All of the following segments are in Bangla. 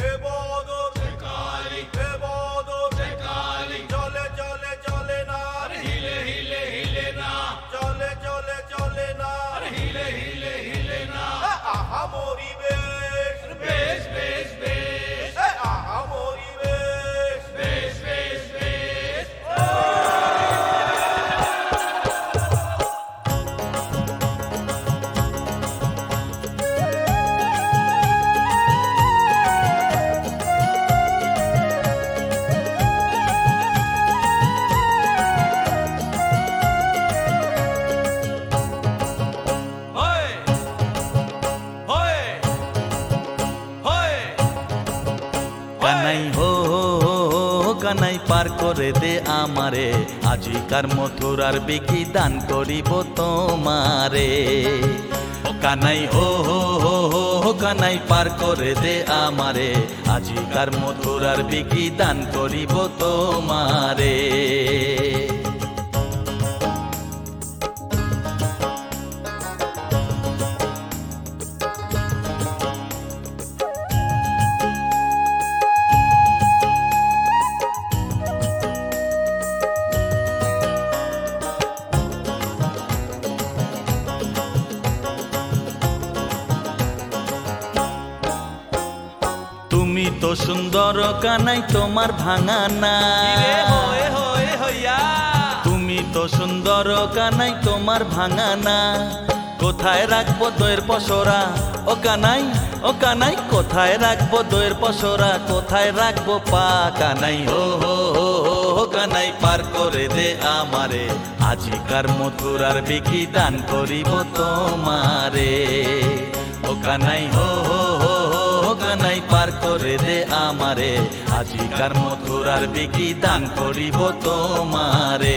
হে বদর হে কালী হে বদর হে কালী চলে চলে চলে না হিলে হিলে হিলে না চলে চলে চলে না হিলে হিলে হিলে না আহা মরি বেশ বেশ বেশ বেশ আহা মরি বেশ বেশ বেশ বেশ কানাই হো কানাই পার করে দে আমারে আজিকার মথুরার বিকি দান করিব তোমারে ও কানাই হো কানাই পার করে দে আমারে আজিকার মথুরার বিকি দান করিব তোমারে তুমি তো সুন্দর কানাই তোমার ভাঙা না তুমি তো সুন্দর কানাই তোমার ভাঙা না কোথায় রাখবো দইয়ের পসরা ও কানাই কোথায় রাখবো দইয়ের পসরা কোথায় রাখবো পা কানাই হো কানাই পার করে দে আমারে আজিকার মথুরার বিকি দান করিব তোমারে ও কানাই হো কানাই পার করে দে আমারে আজিকার মথুরার বিকি দান করিব তোমারে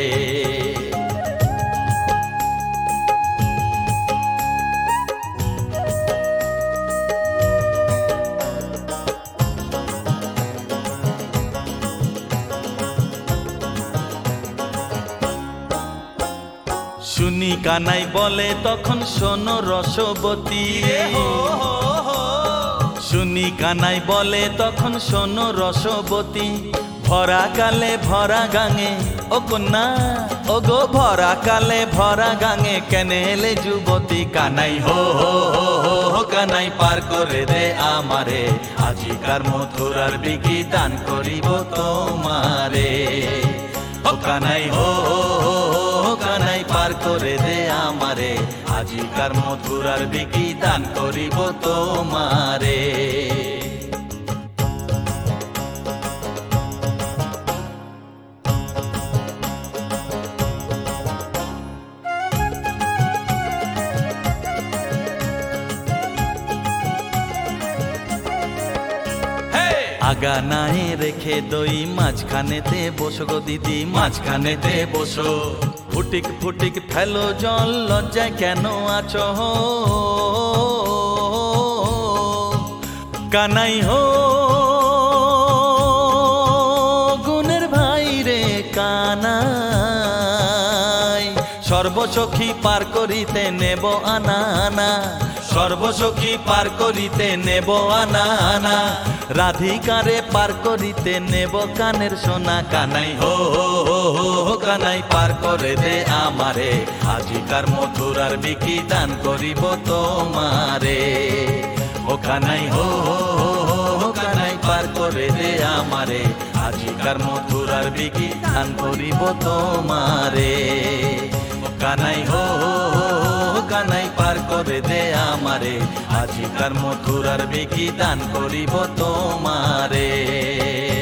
শুনি কানাই বলে তখন শোনো রসবতী শুনি কানাই বলে তখন শোনো রসবতী ভরা কালে ভরা গাঙে ও কন্যা ও গো ভরা কালে ভরা গাঙে কেনে এলে যুবতী কানাই হো কানাই পার করে দে আমারে আজিকার মথুরার বিকি দান করিব তোমারে ও কানাই হো কানাই পার করে দে আমারে আজিকার মথুরার বিকি দান করিব তোমারে আগা নাই রেখে দই মাঝখানেতে বসো গো দিদি মাঝখানেতে বসো ফুটিক ফুটিক ফেলো জল লজ্জায় কেন আছো কানাই হো গুণের ভাই রে কানাই সর্বসখী পার করিতে নেব আনা আনা সর্বসখী পার করিতে নেব আনা আনা রাধিকারে পার করিতে নেব কানের সোনা কানাই হো কানাই পার করে দে আমারে আজিকার মথুরার বিকি দান করিব তোমারে ও কানাই হো কানাই পার করে দে আমারে আজিকার মথুরার বিকি দান করিব তোমারে ও কানাই হো কানাই পার করে দে আমারে আজিকার মথুরার বিকি দান করিব তোমারে।